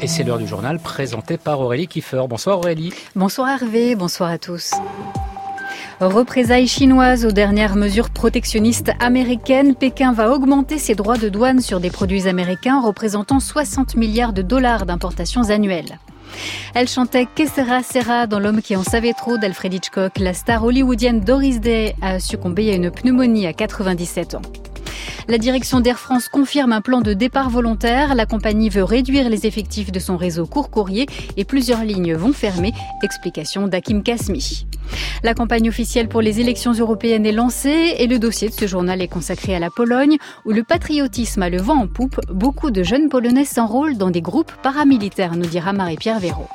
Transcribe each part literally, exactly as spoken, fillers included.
Et c'est l'heure du journal présenté par Aurélie Kiefer. Bonsoir Aurélie. Bonsoir Hervé, bonsoir à tous. Représailles chinoises aux dernières mesures protectionnistes américaines. Pékin va augmenter ses droits de douane sur des produits américains représentant soixante milliards de dollars d'importations annuelles. Elle chantait Que sera sera dans L'homme qui en savait trop d'Alfred Hitchcock. La star hollywoodienne Doris Day a succombé à une pneumonie à quatre-vingt-dix-sept ans. La direction d'Air France confirme un plan de départ volontaire. La compagnie veut réduire les effectifs de son réseau court courrier et plusieurs lignes vont fermer. Explication d'Hakim Kasmi. La campagne officielle pour les élections européennes est lancée et le dossier de ce journal est consacré à la Pologne où le patriotisme a le vent en poupe. Beaucoup de jeunes Polonais s'enrôlent dans des groupes paramilitaires, nous dira Marie-Pierre Véraud.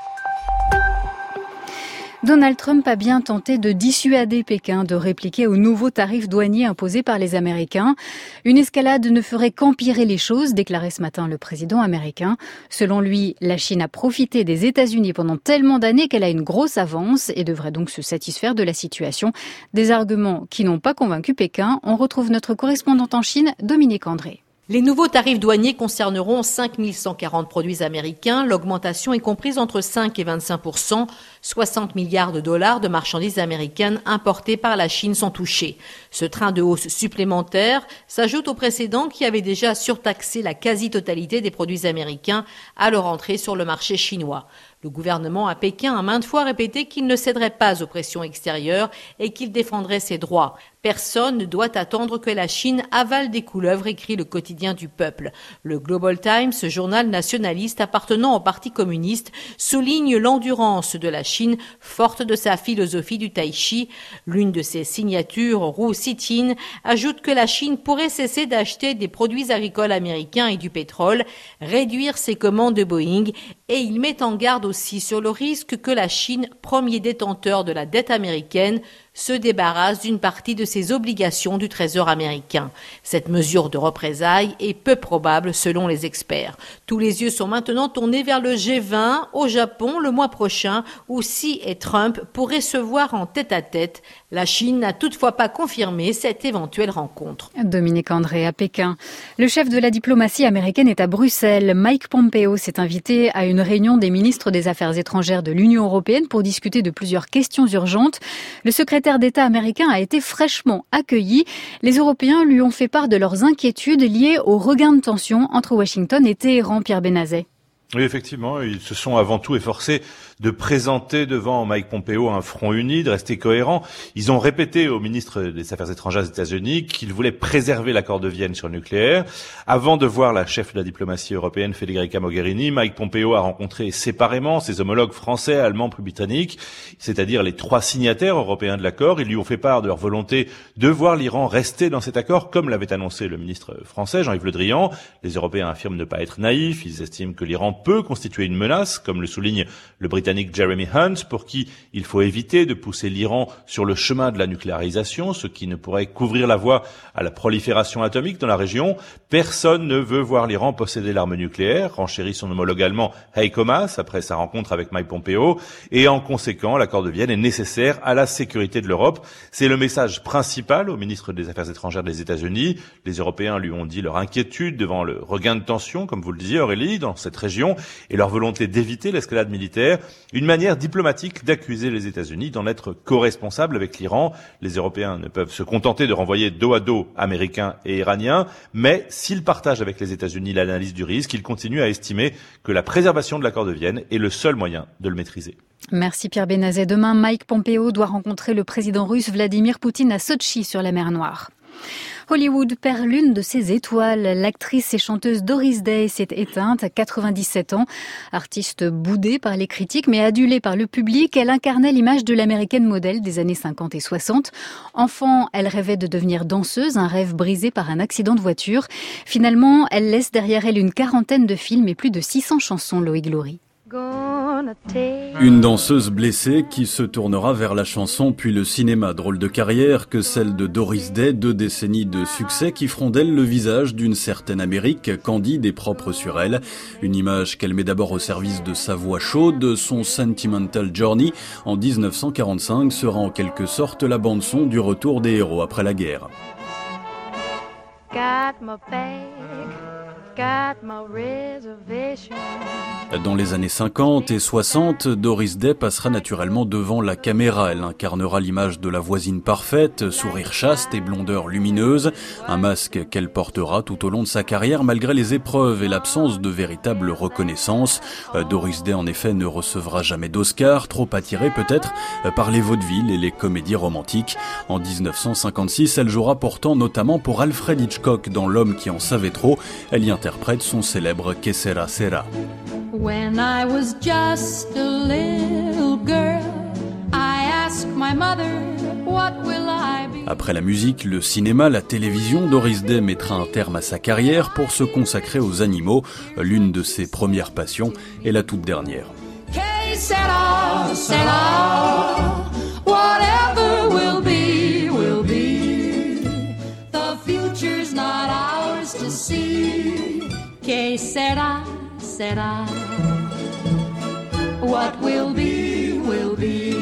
Donald Trump a bien tenté de dissuader Pékin de répliquer aux nouveaux tarifs douaniers imposés par les Américains. Une escalade ne ferait qu'empirer les choses, déclarait ce matin le président américain. Selon lui, la Chine a profité des États-Unis pendant tellement d'années qu'elle a une grosse avance et devrait donc se satisfaire de la situation. Des arguments qui n'ont pas convaincu Pékin. On retrouve notre correspondante en Chine, Dominique André. Les nouveaux tarifs douaniers concerneront cinq mille cent quarante produits américains. L'augmentation est comprise entre cinq et vingt-cinq pour cent. soixante milliards de dollars de marchandises américaines importées par la Chine sont touchés. Ce train de hausse supplémentaire s'ajoute au précédent qui avait déjà surtaxé la quasi-totalité des produits américains à leur entrée sur le marché chinois. Le gouvernement à Pékin a maintes fois répété qu'il ne céderait pas aux pressions extérieures et qu'il défendrait ses droits. Personne ne doit attendre que la Chine avale des couleuvres, écrit le quotidien du peuple. Le Global Times, ce journal nationaliste appartenant au Parti communiste, souligne l'endurance de la Chine, forte de sa philosophie du tai chi. L'une de ses signatures, Ru Xijin, ajoute que la Chine pourrait cesser d'acheter des produits agricoles américains et du pétrole, réduire ses commandes de Boeing, et il met en garde aussi sur le risque que la Chine, premier détenteur de la dette américaine, se débarrasse d'une partie de ses obligations du Trésor américain. Cette mesure de représailles est peu probable selon les experts. Tous les yeux sont maintenant tournés vers le G vingt au Japon le mois prochain où Xi et Trump pourraient se voir en tête-à-tête. La Chine n'a toutefois pas confirmé cette éventuelle rencontre. Dominique André à Pékin. Le chef de la diplomatie américaine est à Bruxelles. Mike Pompeo s'est invité à une réunion des ministres des Affaires étrangères de l'Union européenne pour discuter de plusieurs questions urgentes. Le secrétaire d'État américain a été fraîchement accueilli. Les Européens lui ont fait part de leurs inquiétudes liées au regain de tension entre Washington et Téhéran, Pierre Benazet. Oui, effectivement, ils se sont avant tout efforcés de présenter devant Mike Pompeo un front uni, de rester cohérent. Ils ont répété au ministre des Affaires étrangères des États-Unis qu'ils voulaient préserver l'accord de Vienne sur le nucléaire. Avant de voir la chef de la diplomatie européenne, Federica Mogherini, Mike Pompeo a rencontré séparément ses homologues français, allemands, puis britanniques, c'est-à-dire les trois signataires européens de l'accord. Ils lui ont fait part de leur volonté de voir l'Iran rester dans cet accord, comme l'avait annoncé le ministre français, Jean-Yves Le Drian. Les Européens affirment ne pas être naïfs. Ils estiment que l'Iran peut constituer une menace, comme le souligne le Britannique Jeremy Hunt, pour qui il faut éviter de pousser l'Iran sur le chemin de la nucléarisation, ce qui ne pourrait qu'ouvrir la voie à la prolifération atomique dans la région. Personne ne veut voir l'Iran posséder l'arme nucléaire, renchérit son homologue allemand Heiko Maas après sa rencontre avec Mike Pompeo, et en conséquent, l'accord de Vienne est nécessaire à la sécurité de l'Europe. C'est le message principal au ministre des Affaires étrangères des États-Unis. Les Européens lui ont dit leur inquiétude devant le regain de tension, comme vous le disiez Aurélie, dans cette région, et leur volonté d'éviter l'escalade militaire, une manière diplomatique d'accuser les États-Unis d'en être co-responsables avec l'Iran. Les Européens ne peuvent se contenter de renvoyer dos à dos Américains et Iraniens, mais s'ils partagent avec les États-Unis l'analyse du risque, ils continuent à estimer que la préservation de l'accord de Vienne est le seul moyen de le maîtriser. Merci Pierre Benazet. Demain, Mike Pompeo doit rencontrer le président russe Vladimir Poutine à Sotchi sur la mer Noire. Hollywood perd l'une de ses étoiles. L'actrice et chanteuse Doris Day s'est éteinte à quatre-vingt-dix-sept ans. Artiste boudée par les critiques mais adulée par le public, elle incarnait l'image de l'américaine modèle des années cinquante et soixante. Enfant, elle rêvait de devenir danseuse, un rêve brisé par un accident de voiture. Finalement, elle laisse derrière elle une quarantaine de films et plus de six cents chansons, Loïc Glory. Une danseuse blessée qui se tournera vers la chanson puis le cinéma. Drôle de carrière que celle de Doris Day, deux décennies de succès qui feront d'elle le visage d'une certaine Amérique, candide et propre sur elle. Une image qu'elle met d'abord au service de sa voix chaude. Son Sentimental Journey en dix-neuf cent quarante-cinq sera en quelque sorte la bande-son du retour des héros après la guerre. Got my bag, got my reservation. Dans les années cinquante et soixante, Doris Day passera naturellement devant la caméra. Elle incarnera l'image de la voisine parfaite, sourire chaste et blondeur lumineuse. Un masque qu'elle portera tout au long de sa carrière malgré les épreuves et l'absence de véritable reconnaissance. Doris Day en effet ne recevra jamais d'Oscar, trop attirée peut-être par les vaudevilles et les comédies romantiques. En dix-neuf cent cinquante-six, elle jouera pourtant notamment pour Alfred Hitchcock dans L'homme qui en savait trop. Elle y interprète son célèbre Que sera sera. When I was just a little girl, I asked my mother, what will I be? Après la musique, le cinéma, la télévision, Doris Day mettra un terme à sa carrière pour se consacrer aux animaux, l'une de ses premières passions et la toute dernière. Que sera, sera, whatever will be, will be. The future's not ours to see. Que sera, sera. What will be, will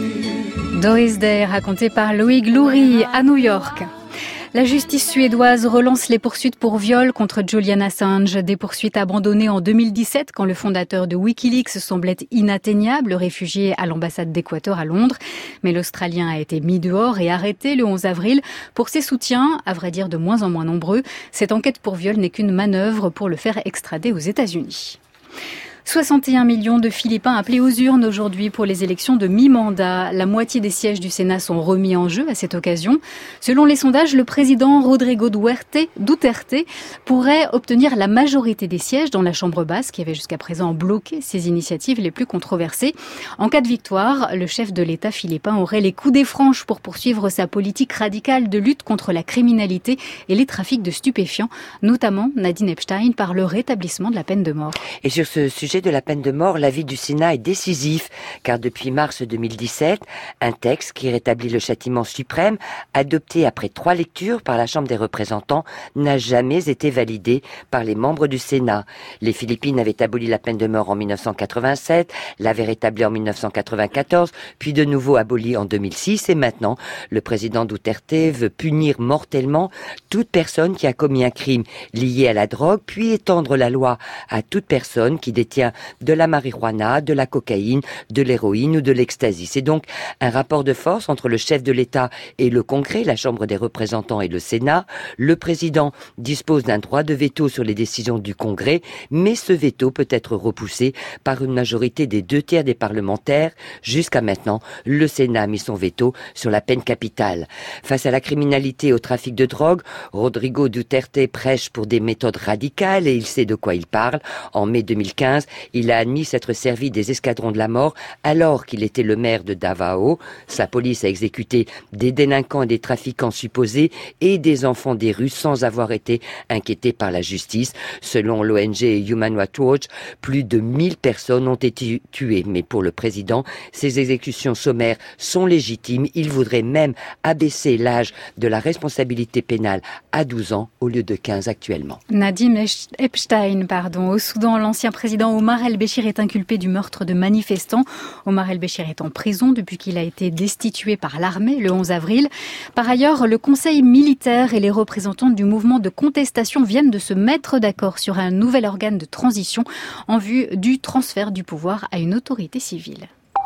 be. Doris Day, racontée par Loïc Loury à New York. La justice suédoise relance les poursuites pour viol contre Julian Assange. Des poursuites abandonnées en deux mille dix-sept quand le fondateur de Wikileaks semblait inatteignable, réfugié à l'ambassade d'Équateur à Londres. Mais l'Australien a été mis dehors et arrêté le onze avril pour ses soutiens, à vrai dire de moins en moins nombreux. Cette enquête pour viol n'est qu'une manœuvre pour le faire extrader aux États-Unis. soixante et un millions de Philippins appelés aux urnes aujourd'hui pour les élections de mi-mandat. La moitié des sièges du Sénat sont remis en jeu à cette occasion. Selon les sondages, le président Rodrigo Duterte, Duterte pourrait obtenir la majorité des sièges dans la Chambre basse qui avait jusqu'à présent bloqué ses initiatives les plus controversées. En cas de victoire, le chef de l'État philippin aurait les coups des franches pour poursuivre sa politique radicale de lutte contre la criminalité et les trafics de stupéfiants, notamment Nadine Epstein par le rétablissement de la peine de mort. Et sur ce sujet de la peine de mort, l'avis du Sénat est décisif, car depuis mars deux mille dix-sept, un texte qui rétablit le châtiment suprême, adopté après trois lectures par la Chambre des représentants, n'a jamais été validé par les membres du Sénat. Les Philippines avaient aboli la peine de mort en mille neuf cent quatre-vingt-sept, l'avaient rétablie en mille neuf cent quatre-vingt-quatorze, puis de nouveau abolie en deux mille six, et maintenant, le président Duterte veut punir mortellement toute personne qui a commis un crime lié à la drogue, puis étendre la loi à toute personne qui détient de la marijuana, de la cocaïne, de l'héroïne ou de l'ecstasy. C'est donc un rapport de force entre le chef de l'État et le Congrès, la Chambre des représentants et le Sénat. Le président dispose d'un droit de veto sur les décisions du Congrès, mais ce veto peut être repoussé par une majorité des deux tiers des parlementaires. Jusqu'à maintenant, le Sénat a mis son veto sur la peine capitale. Face à la criminalité et au trafic de drogue, Rodrigo Duterte prêche pour des méthodes radicales et il sait de quoi il parle. En mai deux mille quinze, il a admis s'être servi des escadrons de la mort alors qu'il était le maire de Davao. Sa police a exécuté des délinquants et des trafiquants supposés et des enfants des rues sans avoir été inquiétés par la justice. Selon l'O N G Human Rights Watch, plus de mille personnes ont été tuées. Mais pour le président, ces exécutions sommaires sont légitimes. Il voudrait même abaisser l'âge de la responsabilité pénale à douze ans au lieu de quinze actuellement. Nadine Epstein, pardon. Au Soudan, l'ancien président Omar el-Béchir est inculpé du meurtre de manifestants. Omar el-Béchir est en prison depuis qu'il a été destitué par l'armée le onze avril. Par ailleurs, le Conseil militaire et les représentants du mouvement de contestation viennent de se mettre d'accord sur un nouvel organe de transition en vue du transfert du pouvoir à une autorité civile.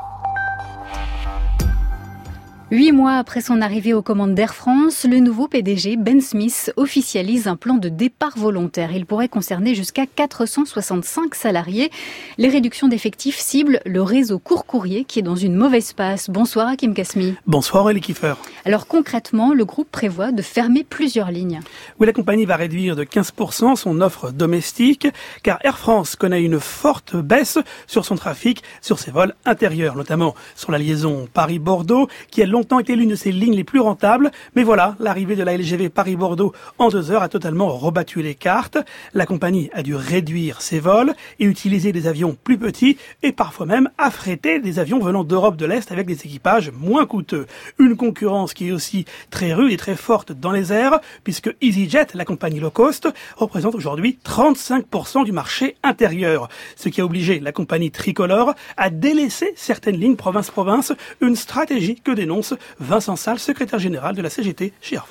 Huit mois après son arrivée aux commandes d'Air France, le nouveau P D G, Ben Smith, officialise un plan de départ volontaire. Il pourrait concerner jusqu'à quatre cent soixante-cinq salariés. Les réductions d'effectifs ciblent le réseau court courrier qui est dans une mauvaise passe. Bonsoir Hakim Kasmi. Bonsoir Elie Kiefer. Alors concrètement, le groupe prévoit de fermer plusieurs lignes. Oui, la compagnie va réduire de quinze pour cent son offre domestique, car Air France connaît une forte baisse sur son trafic, sur ses vols intérieurs, notamment sur la liaison Paris-Bordeaux, qui a longtemps été l'une de ses lignes les plus rentables. Mais voilà, l'arrivée de la L G V Paris-Bordeaux en deux heures a totalement rebattu les cartes. La compagnie a dû réduire ses vols et utiliser des avions plus petits et parfois même affréter des avions venant d'Europe de l'Est avec des équipages moins coûteux. Une concurrence qui est aussi très rude et très forte dans les airs, puisque EasyJet, la compagnie low cost, représente aujourd'hui trente-cinq pour cent du marché intérieur. Ce qui a obligé la compagnie tricolore à délaisser certaines lignes province-province, une stratégie que dénonce Vincent Salle, secrétaire général de la C G T chez Air France.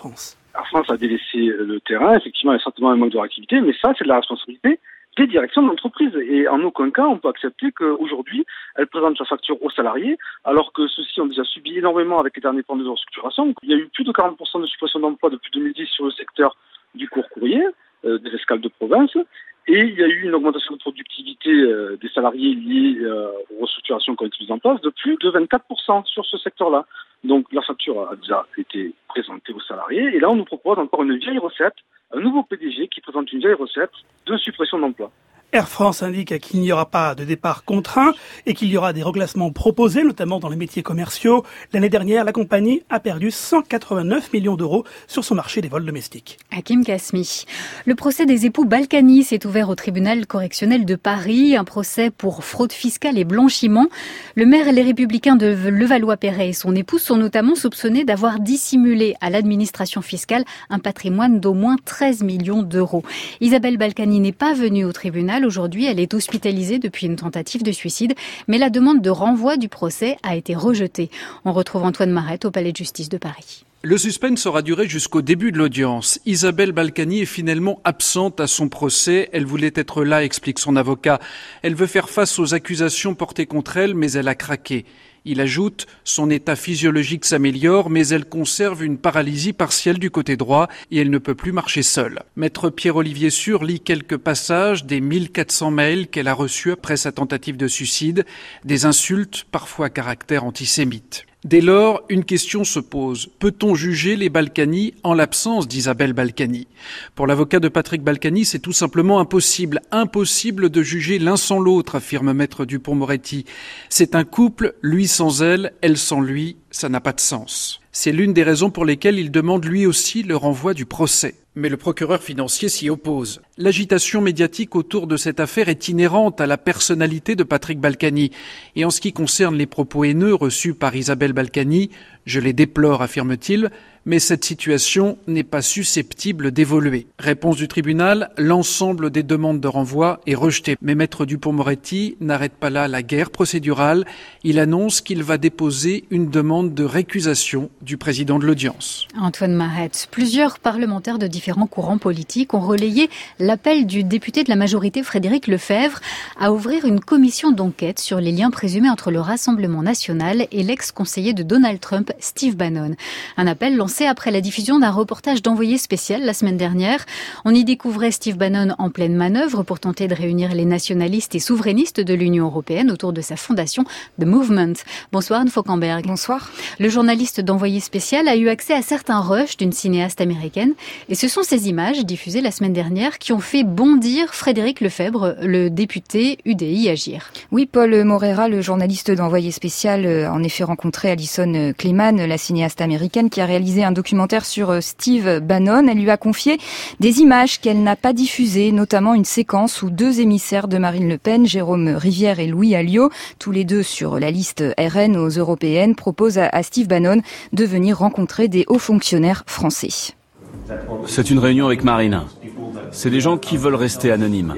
Air France a délaissé le terrain. Effectivement, il y a certainement un manque de réactivité, mais ça, c'est de la responsabilité des directions de l'entreprise. Et en aucun cas, on peut accepter qu'aujourd'hui, elle présente sa facture aux salariés, alors que ceux-ci ont déjà subi énormément avec les derniers plans de restructuration. Il y a eu plus de quarante pour cent de suppression d'emplois depuis deux mille dix sur le secteur du court courrier, euh, des escales de province. Et il y a eu une augmentation de productivité euh, des salariés liés euh, aux restructurations qui ont été mises en place de plus de vingt-quatre pour cent sur ce secteur-là. Donc la facture a déjà été présentée aux salariés. Et là, on nous propose encore une vieille recette, un nouveau P D G qui présente une vieille recette de suppression d'emplois. Air France indique qu'il n'y aura pas de départ contraint et qu'il y aura des reclassements proposés, notamment dans les métiers commerciaux. L'année dernière, la compagnie a perdu cent quatre-vingt-neuf millions d'euros sur son marché des vols domestiques. Hakim Kasmi. Le procès des époux Balkany s'est ouvert au tribunal correctionnel de Paris. Un procès pour fraude fiscale et blanchiment. Le maire et les Républicains de Levallois-Perret et son épouse sont notamment soupçonnés d'avoir dissimulé à l'administration fiscale un patrimoine d'au moins treize millions d'euros. Isabelle Balkany n'est pas venue au tribunal. Aujourd'hui, elle est hospitalisée depuis une tentative de suicide, mais la demande de renvoi du procès a été rejetée. On retrouve Antoine Marette au Palais de justice de Paris. Le suspense aura duré jusqu'au début de l'audience. Isabelle Balkany est finalement absente à son procès. Elle voulait être là, explique son avocat. Elle veut faire face aux accusations portées contre elle, mais elle a craqué. Il ajoute, son état physiologique s'améliore, mais elle conserve une paralysie partielle du côté droit et elle ne peut plus marcher seule. Maître Pierre-Olivier Sûr lit quelques passages des mille quatre cents mails qu'elle a reçus après sa tentative de suicide, des insultes, parfois à caractère antisémite. Dès lors, une question se pose. Peut-on juger les Balkany en l'absence d'Isabelle Balkany ? Pour l'avocat de Patrick Balkany, c'est tout simplement impossible. Impossible de juger l'un sans l'autre, affirme Maître Dupond-Moretti. C'est un couple, lui sans elle, elle sans lui, ça n'a pas de sens. C'est l'une des raisons pour lesquelles il demande lui aussi le renvoi du procès. Mais le procureur financier s'y oppose. L'agitation médiatique autour de cette affaire est inhérente à la personnalité de Patrick Balkany. Et en ce qui concerne les propos haineux reçus par Isabelle Balkany, je les déplore, affirme-t-il, mais cette situation n'est pas susceptible d'évoluer. Réponse du tribunal, l'ensemble des demandes de renvoi est rejeté. Mais Maître Dupond-Moretti n'arrête pas là la guerre procédurale. Il annonce qu'il va déposer une demande de récusation du président de l'audience. Antoine Marette. Plusieurs parlementaires de différents courants politiques ont relayé l'appel du député de la majorité Frédéric Lefebvre à ouvrir une commission d'enquête sur les liens présumés entre le Rassemblement national et l'ex-conseiller de Donald Trump, Steve Bannon. Un appel lancé après la diffusion d'un reportage d'Envoyé spécial la semaine dernière. On y découvrait Steve Bannon en pleine manœuvre pour tenter de réunir les nationalistes et souverainistes de l'Union européenne autour de sa fondation The Movement. Bonsoir Anne Fauquemberg. Bonsoir. Le journaliste d'Envoyé spécial a eu accès à certains rushs d'une cinéaste américaine et ce sont ces images diffusées la semaine dernière qui ont fait bondir Frédéric Lefebvre, le député U D I Agir. Oui, Paul Moreira, le journaliste d'Envoyé spécial, a en effet rencontré Alison Kleeman, la cinéaste américaine qui a réalisé un documentaire sur Steve Bannon. Elle lui a confié des images qu'elle n'a pas diffusées, notamment une séquence où deux émissaires de Marine Le Pen, Jérôme Rivière et Louis Alliot, tous les deux sur la liste R N aux européennes, proposent à Steve Bannon de venir rencontrer des hauts fonctionnaires français. C'est une réunion avec Marine. C'est des gens qui veulent rester anonymes.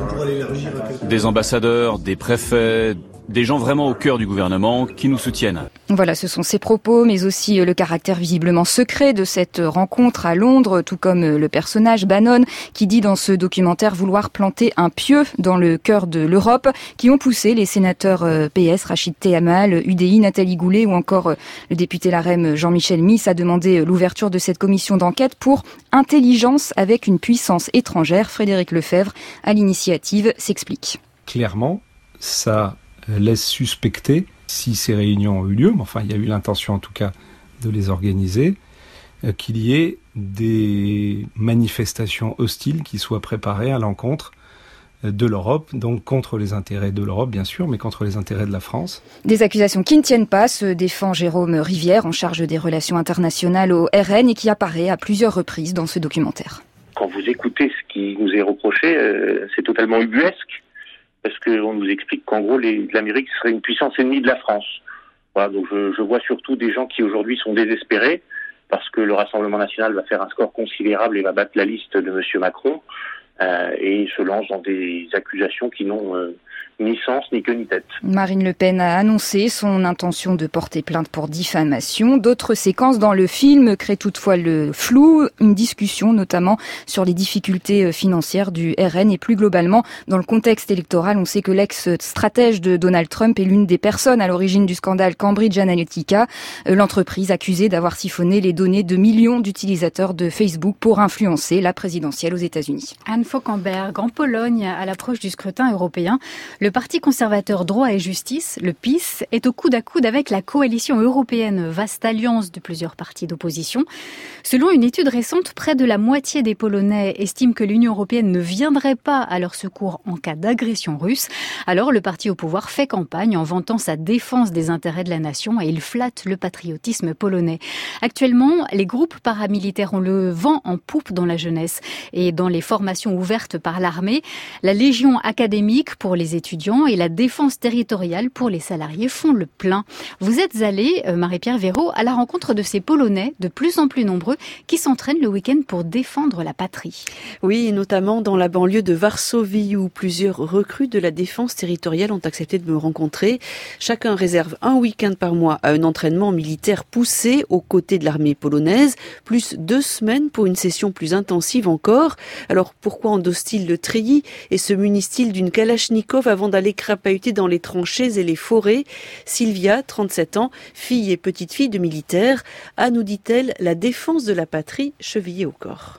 Des ambassadeurs, des préfets, des gens vraiment au cœur du gouvernement qui nous soutiennent. Voilà, ce sont ses propos, mais aussi le caractère visiblement secret de cette rencontre à Londres, tout comme le personnage Bannon, qui dit dans ce documentaire vouloir planter un pieu dans le cœur de l'Europe, qui ont poussé les sénateurs P S, Rachid Temal, U D I, Nathalie Goulet, ou encore le député L R E M Jean-Michel Miss à demander l'ouverture de cette commission d'enquête pour intelligence avec une puissance étrangère. Frédéric Lefebvre, à l'initiative, s'explique. Clairement, ça laisse suspecter, si ces réunions ont eu lieu, mais enfin il y a eu l'intention en tout cas de les organiser, euh, qu'il y ait des manifestations hostiles qui soient préparées à l'encontre de l'Europe, donc contre les intérêts de l'Europe bien sûr, mais contre les intérêts de la France. Des accusations qui ne tiennent pas, se défend Jérôme Rivière, en charge des relations internationales au R N et qui apparaît à plusieurs reprises dans ce documentaire. Quand vous écoutez ce qui nous est reproché, euh, c'est totalement ubuesque. Parce qu'on nous explique qu'en gros, les, l'Amérique serait une puissance ennemie de la France. Voilà, donc je, je vois surtout des gens qui aujourd'hui sont désespérés parce que le Rassemblement national va faire un score considérable et va battre la liste de M. Macron. euh, et se lance dans des accusations qui n'ont euh, ni sens, ni queue, ni tête. Marine Le Pen a annoncé son intention de porter plainte pour diffamation. D'autres séquences dans le film créent toutefois le flou, une discussion notamment sur les difficultés financières du R N et plus globalement dans le contexte électoral. On sait que l'ex-stratège de Donald Trump est l'une des personnes à l'origine du scandale Cambridge Analytica, l'entreprise accusée d'avoir siphonné les données de millions d'utilisateurs de Facebook pour influencer la présidentielle aux États-Unis. Anne Fauquemberg, en Pologne, à l'approche du scrutin européen, le parti conservateur Droit et Justice, le P I S, est au coude à coude avec la coalition européenne, vaste alliance de plusieurs partis d'opposition. Selon une étude récente, près de la moitié des Polonais estiment que l'Union européenne ne viendrait pas à leur secours en cas d'agression russe. Alors le parti au pouvoir fait campagne en vantant sa défense des intérêts de la nation et il flatte le patriotisme polonais. Actuellement, les groupes paramilitaires ont le vent en poupe dans la jeunesse et dans les formations ouvertes par l'armée. La Légion académique pour les étudiants et la défense territoriale pour les salariés font le plein. Vous êtes allé, Marie-Pierre Véraud, à la rencontre de ces Polonais de plus en plus nombreux qui s'entraînent le week-end pour défendre la patrie. Oui, et notamment dans la banlieue de Varsovie où plusieurs recrues de la défense territoriale ont accepté de me rencontrer. Chacun réserve un week-end par mois à un entraînement militaire poussé aux côtés de l'armée polonaise, plus deux semaines pour une session plus intensive encore. Alors pourquoi endossent-ils le treillis et se munissent-ils d'une kalachnikov avant d'aller crapahuter dans les tranchées et les forêts? Sylvia, trente-sept ans, fille et petite-fille de militaires, a, nous dit-elle, la défense de la patrie chevillée au corps.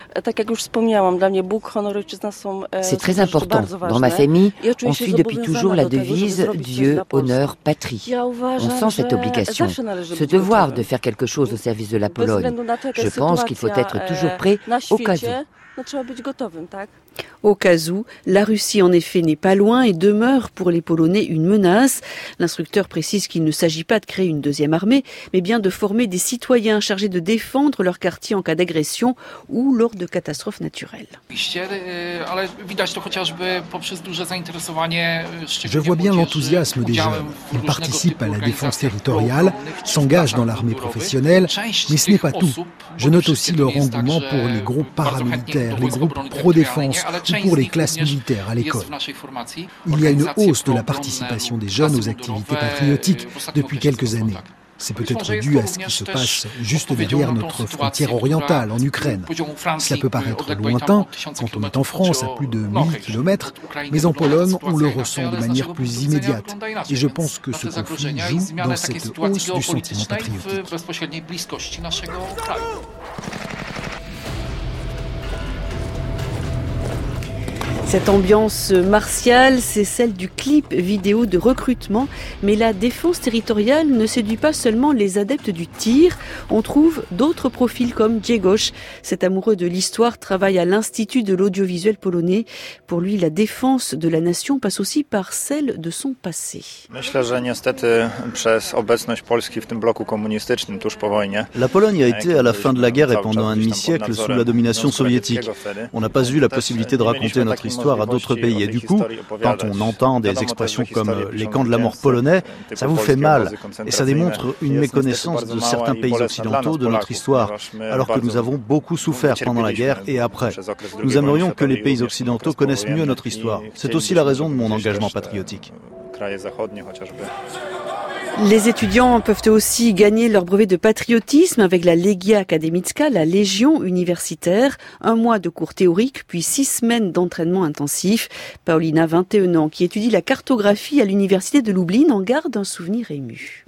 C'est très important. Dans ma famille, on suit depuis toujours la devise « Dieu, honneur, patrie ». On sent cette obligation, ce devoir de faire quelque chose au service de la Pologne. Je pense qu'il faut être toujours prêt au cas où. Au cas où, la Russie en effet n'est pas loin et demeure pour les Polonais une menace. L'instructeur précise qu'il ne s'agit pas de créer une deuxième armée, mais bien de former des citoyens chargés de défendre leur quartier en cas d'agression ou lors de catastrophes naturelles. Je vois bien l'enthousiasme des jeunes. Ils participent à la défense territoriale, s'engagent dans l'armée professionnelle, mais ce n'est pas tout. Je note aussi leur engouement pour les groupes paramilitaires, les groupes pro-défense ou pour les classes militaires à l'école. Il y a une hausse de la participation des jeunes aux activités patriotiques depuis quelques années. C'est peut-être dû à ce qui se passe juste derrière notre frontière orientale, en Ukraine. Cela peut paraître lointain quand on est en France à plus de mille kilomètres, mais en Pologne, on le ressent de manière plus immédiate. Et je pense que ce conflit joue dans cette hausse du sentiment patriotique. Cette ambiance martiale, c'est celle du clip vidéo de recrutement, mais la défense territoriale ne séduit pas seulement les adeptes du tir. On trouve d'autres profils comme Grzegorz. Cet amoureux de l'histoire travaille à l'Institut de l'audiovisuel polonais. Pour lui, la défense de la nation passe aussi par celle de son passé. La Pologne a été à la fin de la guerre et pendant un demi-siècle sous la domination soviétique. On n'a pas eu la possibilité de raconter notre histoire à d'autres pays. Et du coup, quand on entend des expressions comme les camps de la mort polonais, ça vous fait mal. Et ça démontre une méconnaissance de certains pays occidentaux de notre histoire, alors que nous avons beaucoup souffert pendant la guerre et après. Nous aimerions que les pays occidentaux connaissent mieux notre histoire. C'est aussi la raison de mon engagement patriotique. Les étudiants peuvent aussi gagner leur brevet de patriotisme avec la Legia Akademicka, la Légion universitaire. Un mois de cours théoriques, puis six semaines d'entraînement intensif. Paulina, vingt et un ans, qui étudie la cartographie à l'université de Lublin, en garde un souvenir ému.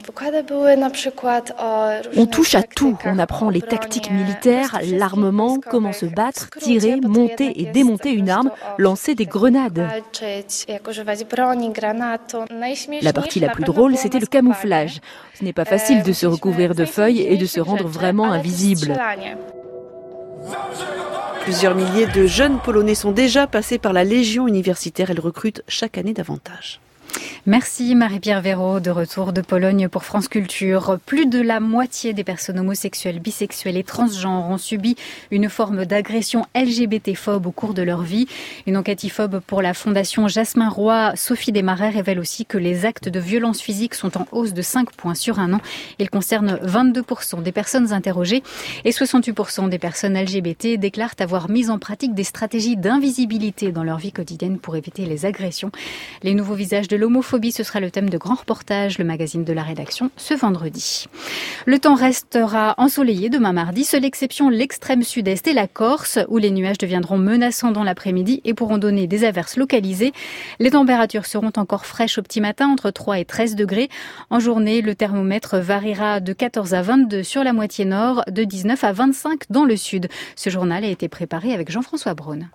On touche à tout. On apprend les tactiques militaires, l'armement, comment se battre, tirer, monter et démonter une arme, lancer des grenades. La partie la plus drôle, c'était le camouflage. Ce n'est pas facile de se recouvrir de feuilles et de se rendre vraiment invisible. Plusieurs milliers de jeunes Polonais sont déjà passés par la Légion universitaire. Elle recrute chaque année davantage. Merci Marie-Pierre Véraud, de retour de Pologne pour France Culture. Plus de la moitié des personnes homosexuelles, bisexuelles et transgenres ont subi une forme d'agression L G B T-phobe au cours de leur vie. Une enquête IFOP pour la Fondation Jasmin Roy, Sophie Desmarais, révèle aussi que les actes de violence physique sont en hausse de cinq points sur un an. Ils concernent vingt-deux pour cent des personnes interrogées et soixante-huit pour cent des personnes L G B T déclarent avoir mis en pratique des stratégies d'invisibilité dans leur vie quotidienne pour éviter les agressions. Les nouveaux visages de l'homophobie, ce sera le thème de Grand Reportage, le magazine de la rédaction, ce vendredi. Le temps restera ensoleillé demain mardi, seule exception l'extrême sud-est et la Corse, où les nuages deviendront menaçants dans l'après-midi et pourront donner des averses localisées. Les températures seront encore fraîches au petit matin, entre trois et treize degrés. En journée, le thermomètre variera de quatorze à vingt-deux sur la moitié nord, de dix-neuf à vingt-cinq dans le sud. Ce journal a été préparé avec Jean-François Braun.